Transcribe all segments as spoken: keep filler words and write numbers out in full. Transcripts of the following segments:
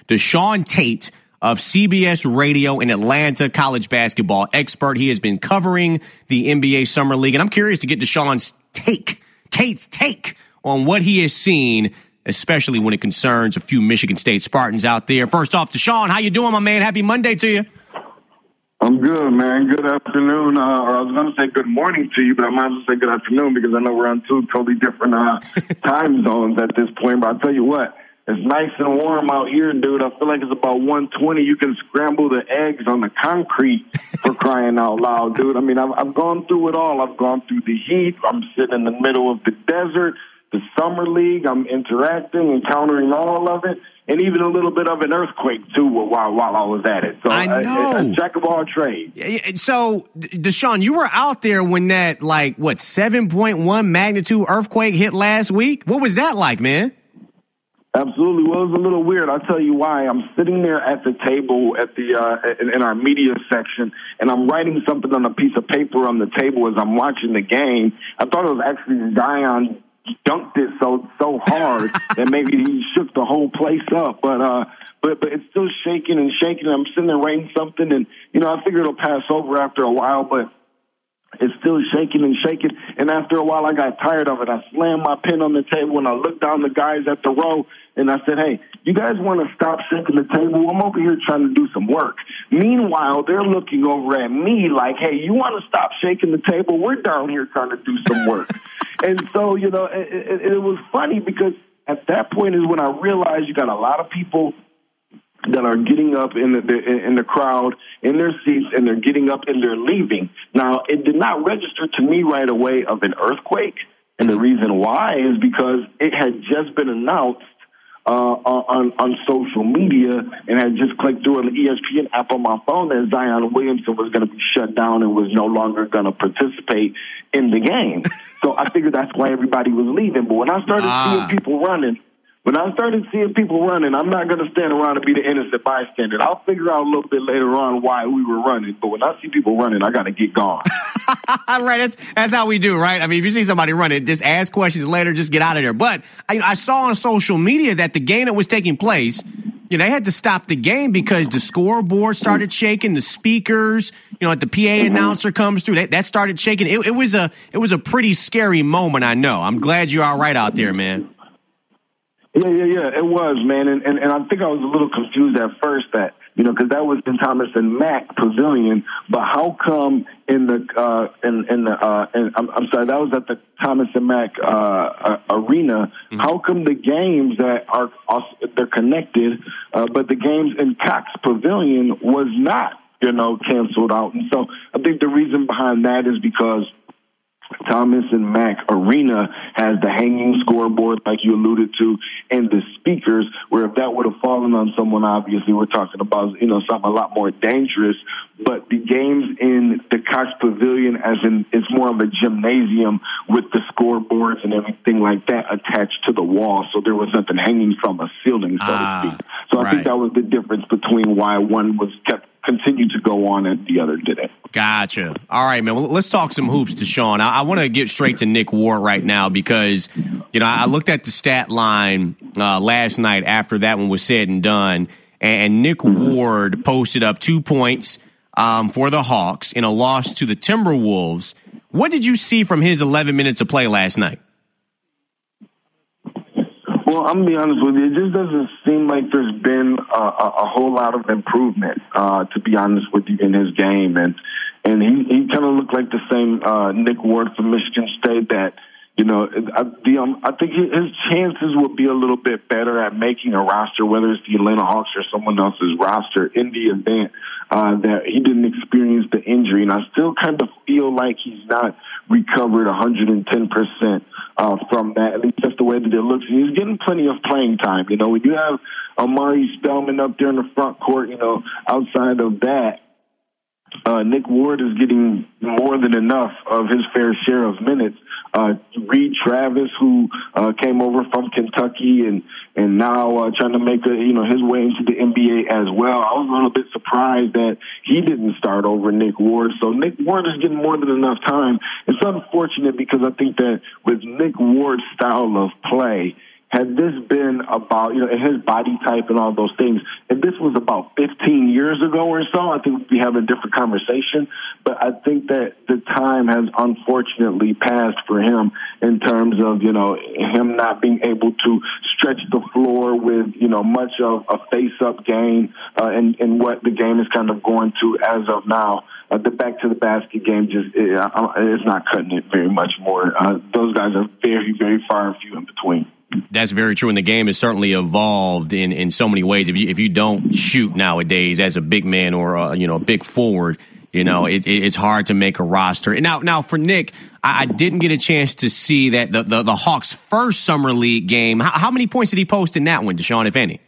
Deshaun Tate of C B S Radio in Atlanta, college basketball expert. He has been covering the N B A Summer League, and I'm curious to get Deshaun's take, Tate's take on what he has seen, especially when it concerns a few Michigan State Spartans out there. First off, Deshaun, how you doing, my man? Happy Monday to you. I'm good, man. Good afternoon. Uh, or I was going to say good morning to you, but I might as well say good afternoon because I know we're on two totally different uh, time zones at this point. But I'll tell you what, it's nice and warm out here, dude. I feel like it's about one twenty. You can scramble the eggs on the concrete for crying out loud, dude. I mean, I've, I've gone through it all. I've gone through the heat. I'm sitting in the middle of the desert, the summer league. I'm interacting, encountering all of it. And even a little bit of an earthquake, too, while while I was at it. So I know. A, a jack of all trades. So, Deshaun, you were out there when that, like, what, seven point one magnitude earthquake hit last week? What was that like, man? Absolutely. Well, it was a little weird. I'll tell you why. I'm sitting there at the table at the uh, in, in our media section, and I'm writing something on a piece of paper on the table as I'm watching the game. I thought it was actually Zion dunked it so so hard that maybe he shook the whole place up. But uh, but but it's still shaking and shaking. I'm sitting there writing something, and you know I figure it'll pass over after a while, but it's still shaking and shaking. And after a while, I got tired of it. I slammed my pen on the table, and I looked down the guys at the row, and I said, hey, you guys want to stop shaking the table? I'm over here trying to do some work. Meanwhile, they're looking over at me like, hey, you want to stop shaking the table? We're down here trying to do some work. And so, you know, it, it, it was funny because at that point is when I realized you got a lot of people that are getting up in the, the in the crowd, in their seats, and they're getting up and they're leaving. Now, it did not register to me right away of an earthquake, and the reason why is because it had just been announced uh, on on social media and had just clicked through an E S P N app on my phone that Zion Williamson was going to be shut down and was no longer going to participate in the game. So I figured that's why everybody was leaving. But when I started ah. seeing people running, When I started seeing people running, I'm not going to stand around and be the innocent bystander. I'll figure out a little bit later on why we were running. But when I see people running, I got to get gone. Right. That's that's how we do, right? I mean, if you see somebody running, just ask questions later, just get out of there. But I, I saw on social media that the game that was taking place, you know, they had to stop the game because the scoreboard started shaking, the speakers, you know, the P A mm-hmm. announcer comes through, that, that started shaking. It, it was a it was a pretty scary moment, I know. I'm glad you're all right out there, man. Yeah, yeah, yeah, it was, man. And, and and I think I was a little confused at first that, you know, because that was in Thomas and Mack Pavilion. But how come in the, uh, in, in the, uh, in, I'm, I'm sorry, that was at the Thomas and Mack uh, uh, Arena. Mm-hmm. How come the games that are, they're connected, uh, but the games in Cox Pavilion was not, you know, canceled out? And so I think the reason behind that is because Thomas and Mack Arena has the hanging scoreboard, like you alluded to, and the speakers, where if that would have fallen on someone, obviously we're talking about, you know, something a lot more dangerous. But the games in the Cox Pavilion, as in it's more of a gymnasium with the scoreboards and everything like that attached to the wall, so there was nothing hanging from a ceiling, so ah, to speak. So right. I think that was the difference between why one was kept continue to go on and the other didn't. Gotcha. All right, man. Well, let's talk some hoops, Deshaun. I, I want to get straight to Nick Ward right now because, you know, I looked at the stat line uh, last night after that one was said and done, and Nick Ward posted up two points um, for the Hawks in a loss to the Timberwolves. What did you see from his eleven minutes of play last night? Well, I'm going to be honest with you. It just doesn't seem like there's been a, a, a whole lot of improvement, uh, to be honest with you, in his game. And and he, he kind of looked like the same uh, Nick Ward from Michigan State that, you know, I, the, um, I think his chances would be a little bit better at making a roster, whether it's the Atlanta Hawks or someone else's roster, in the event uh, that he didn't experience the injury. And I still kind of feel like he's not recovered one hundred ten percent uh, from that. At least that's the way that it looks. And he's getting plenty of playing time. You know, when you have Amari Spellman up there in the front court, you know, outside of that, Uh, Nick Ward is getting more than enough of his fair share of minutes. Uh, Reed Travis, who uh, came over from Kentucky and and now uh, trying to make a, you know his way into the N B A as well. I was a little bit surprised that he didn't start over Nick Ward. So Nick Ward is getting more than enough time. It's unfortunate because I think that with Nick Ward's style of play, had this been about, you know, his body type and all those things, if this was about fifteen years ago or so, I think we'd be having a different conversation. But I think that the time has unfortunately passed for him in terms of, you know, him not being able to stretch the floor with, you know, much of a face-up game uh, and, and what the game is kind of going to as of now. Uh, the back-to-the-basket game just it, uh, it's not cutting it very much more. Uh, those guys are very, very far and few in between. That's very true, and the game has certainly evolved in, in so many ways. If you if you don't shoot nowadays as a big man or a, you know a big forward, you know it, it, it's hard to make a roster. And now now for Nick, I, I didn't get a chance to see that the the, the Hawks' first summer league game. How, how many points did he post in that one, Deshaun, if any?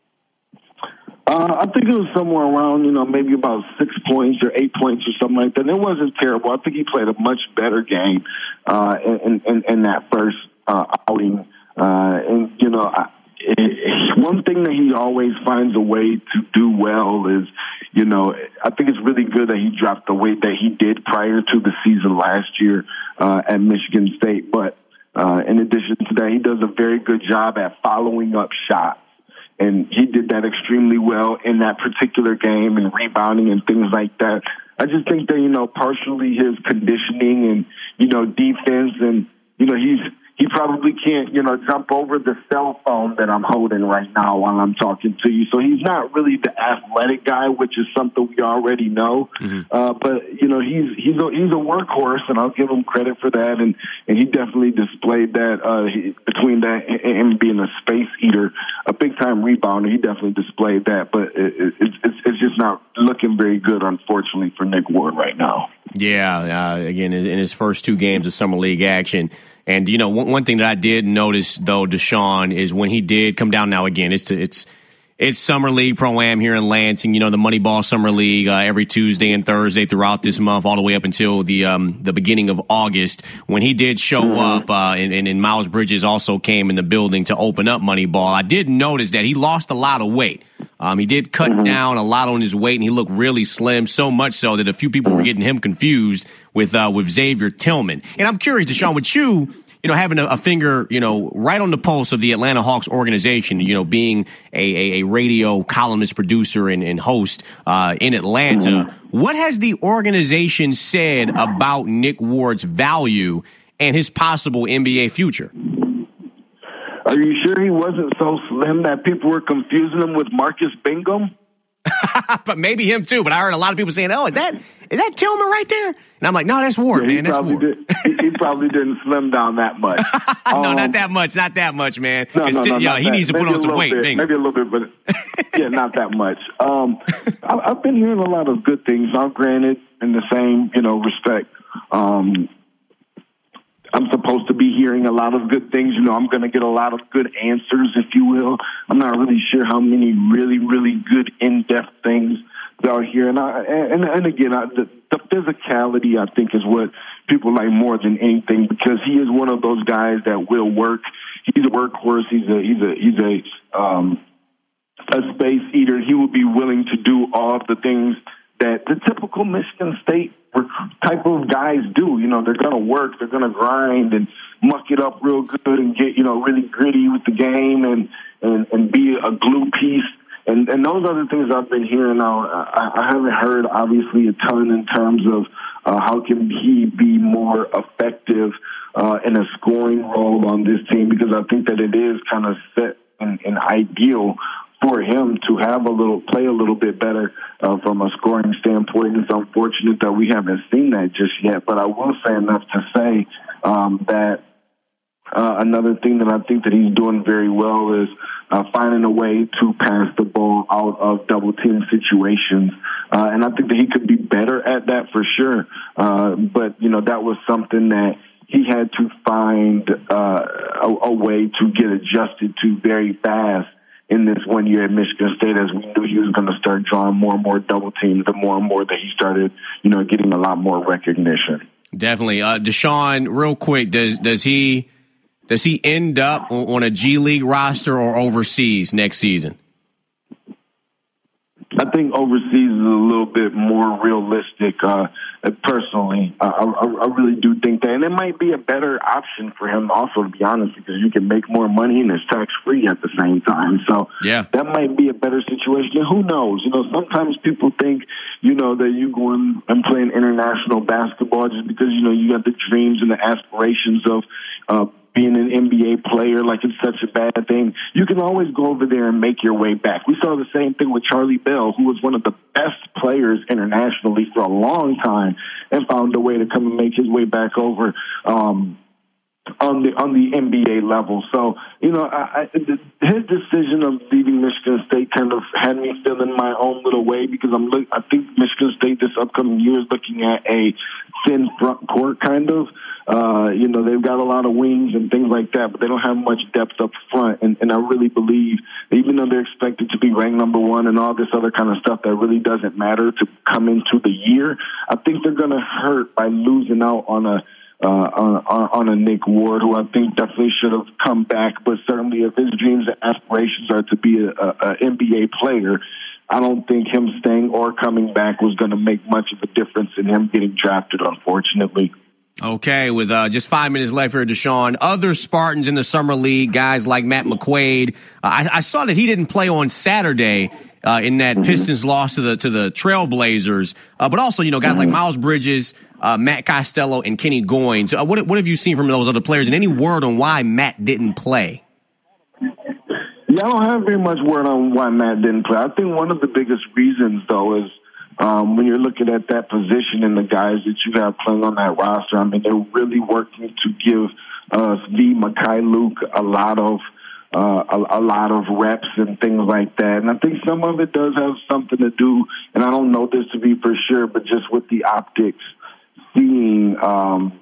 Uh, I think it was somewhere around, you know, maybe about six points or eight points or something like that. And it wasn't terrible. I think he played a much better game uh, in, in, in that first uh, outing. Uh, and, you know, I, it, one thing that he always finds a way to do well is, you know, I think it's really good that he dropped the weight that he did prior to the season last year uh, at Michigan State. But uh, in addition to that, he does a very good job at following up shots. And he did that extremely well in that particular game and rebounding and things like that. I just think that, you know, partially his conditioning and, you know, defense and, you know, he's, he probably can't, you know, jump over the cell phone that I'm holding right now while I'm talking to you. So he's not really the athletic guy, which is something we already know. Mm-hmm. Uh, but, you know, he's he's a, he's a workhorse, and I'll give him credit for that. And, and he definitely displayed that uh, he, between that and him being a space eater, a big-time rebounder. He definitely displayed that. But it, it, it's, it's just not looking very good, unfortunately, for Nick Ward right now. Yeah, uh, again, in his first two games of Summer League action. And, you know, one, one thing that I did notice, though, Deshaun, is when he did come down now again, it's to, it's it's Summer League Pro-Am here in Lansing, you know, the Moneyball Summer League uh, every Tuesday and Thursday throughout this month, all the way up until the um, the beginning of August. When he did show mm-hmm. up, uh, and, and, and Miles Bridges also came in the building to open up Moneyball, I did notice that he lost a lot of weight. Um, he did cut mm-hmm. down a lot on his weight, and he looked really slim, so much so that a few people were getting him confused with uh, with Xavier Tillman. And I'm curious, Deshaun, with you, you know, having a, a finger, you know, right on the pulse of the Atlanta Hawks organization, you know, being a, a, a radio columnist, producer, and, and host uh, in Atlanta, mm-hmm. what has the organization said about Nick Ward's value and his possible N B A future? Are you sure he wasn't so slim that people were confusing him with Marcus Bingham? But maybe him too. But I heard a lot of people saying, "Oh, is that is that Tillman right there?" And I'm like, "No, that's Ward, yeah, man. That's Ward." Did, he, he probably didn't slim down that much. no, um, not that much. Not that much, man. No, no, no, yeah, he that. needs to maybe put on some weight. Bit, maybe a little bit, but yeah, not that much. Um, I, I've been hearing a lot of good things. Now, granted, in the same you know respect. Um, I'm supposed to be hearing a lot of good things. You know, I'm going to get a lot of good answers, if you will. I'm not really sure how many really, really good in-depth things there are here. And, I, and, and again, I, the, the physicality, I think, is what people like more than anything, because he is one of those guys that will work. He's a workhorse. He's a he's a he's a um, a space eater. He will be willing to do all of the things that the typical Michigan State type of guys do. You know, they're going to work, they're going to grind and muck it up real good and get, you know, really gritty with the game and, and, and be a glue piece. And, and those are the things I've been hearing now. I, I haven't heard, obviously, a ton in terms of uh, how can he be more effective uh, in a scoring role on this team, because I think that it is kind of set and, and ideal for him to have a little, play a little bit better uh, from a scoring standpoint. It's unfortunate that we haven't seen that just yet, but I will say enough to say um, that uh, another thing that I think that he's doing very well is uh, finding a way to pass the ball out of double team situations. Uh, and I think that he could be better at that for sure. Uh, but, you know, that was something that he had to find uh, a, a way to get adjusted to very fast in this one year at Michigan State, as we knew he was going to start drawing more and more double teams, the more and more that he started, you know, getting a lot more recognition. Definitely. Uh, Deshaun, real quick, does does he does he end up on a G League roster or overseas next season? I think overseas is a little bit more realistic. Uh, personally, uh, I, I really do think that, and it might be a better option for him also, to be honest, because you can make more money and it's tax free at the same time. So yeah, that might be a better situation. And who knows? You know, sometimes people think, you know, that you going and playing international basketball just because you know you got the dreams and the aspirations of uh, being an N B A player, like it's such a bad thing. You can always go over there and make your way back. We saw the same thing with Charlie Bell, who was one of the best players internationally for a long time and found a way to come and make his way back over um, on the on the N B A level. So, you know, I, I, his decision of leaving Michigan State kind of had me feeling my own little way because I'm look, I think Michigan State this upcoming year is looking at a thin front court kind of. Uh, you know, they've got a lot of wings and things like that, but they don't have much depth up front. And, and I really believe, even though they're expected to be ranked number one and all this other kind of stuff that really doesn't matter to come into the year, I think they're going to hurt by losing out on a uh, on, on a Nick Ward, who I think definitely should have come back. But certainly, if his dreams and aspirations are to be a, a, a N B A player, I don't think him staying or coming back was going to make much of a difference in him getting drafted, unfortunately. Okay, with uh, just five minutes left here, Deshaun, other Spartans in the Summer League, guys like Matt McQuaid. Uh, I, I saw that he didn't play on Saturday uh, in that mm-hmm. Pistons loss to the to the Trailblazers, uh, but also, you know, guys mm-hmm. like Miles Bridges, uh, Matt Costello, and Kenny Goins. Uh, what, what have you seen from those other players, and any word on why Matt didn't play? Yeah, I don't have very much word on why Matt didn't play. I think one of the biggest reasons, though, is Um, when you're looking at that position and the guys that you have playing on that roster, I mean, they're really working to give uh, V. Mikhailuk a lot of uh, a, a lot of reps and things like that. And I think some of it does have something to do, and I don't know this to be for sure, but just with the optics, seeing um,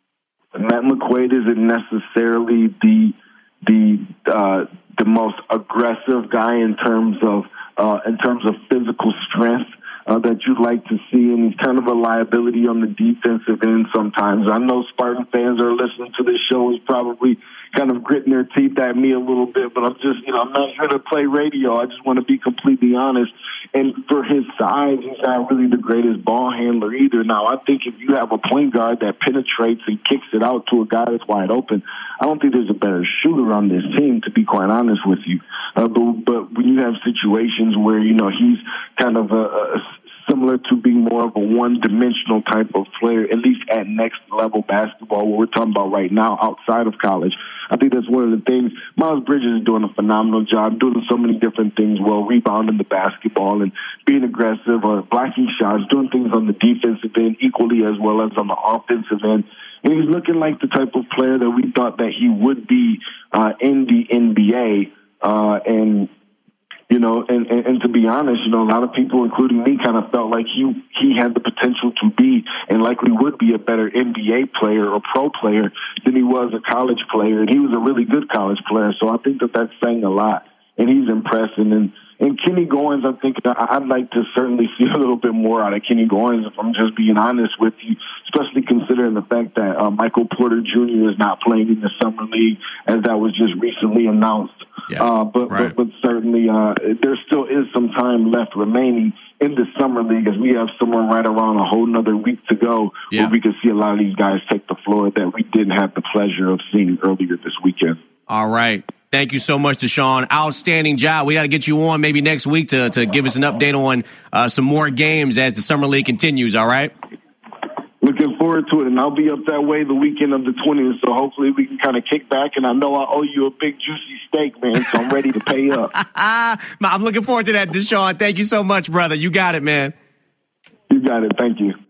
Matt McQuaid isn't necessarily the the uh, the most aggressive guy in terms of uh, in terms of physical strength. Uh, that you'd like to see, and he's kind of a liability on the defensive end sometimes. I know Spartan fans are listening to this show is probably kind of gritting their teeth at me a little bit, but I'm just, you know, I'm not here to play radio. I just want to be completely honest. And for his size, he's not really the greatest ball handler either. Now, I think if you have a point guard that penetrates and kicks it out to a guy that's wide open, I don't think there's a better shooter on this team, to be quite honest with you. Uh, but, but when you have situations where, you know, he's kind of a, a similar to being more of a one-dimensional type of player, at least at next-level basketball, what we're talking about right now outside of college. I think that's one of the things. Miles Bridges is doing a phenomenal job, doing so many different things well, rebounding the basketball and being aggressive or blocking shots, doing things on the defensive end equally as well as on the offensive end. And he's looking like the type of player that we thought that he would be uh, in the N B A. Uh, and You know, and, and, and to be honest, you know, a lot of people, including me, kind of felt like he he had the potential to be and likely would be a better N B A player or pro player than he was a college player. And he was a really good college player. So I think that that's saying a lot. And he's impressing. And, and Kenny Goins, I think that I'd like to certainly see a little bit more out of Kenny Goins, if I'm just being honest with you, especially considering the fact that uh, Michael Porter Junior is not playing in the Summer League, as that was just recently announced. Yeah, uh, but, right. but but certainly uh, there still is some time left remaining in the Summer League, as we have someone right around a whole another week to go, yeah. where we can see a lot of these guys take the floor that we didn't have the pleasure of seeing earlier this weekend. All right. Thank you so much, Deshaun. Outstanding job. We got to get you on maybe next week to, to give us an update on uh, some more games as the Summer League continues, all right? Looking forward to it, and I'll be up that way the weekend of the twentieth, so hopefully we can kind of kick back, and I know I owe you a big, juicy steak, man, so I'm ready to pay up. I'm looking forward to that, Deshaun. Thank you so much, brother. You got it, man. You got it. Thank you.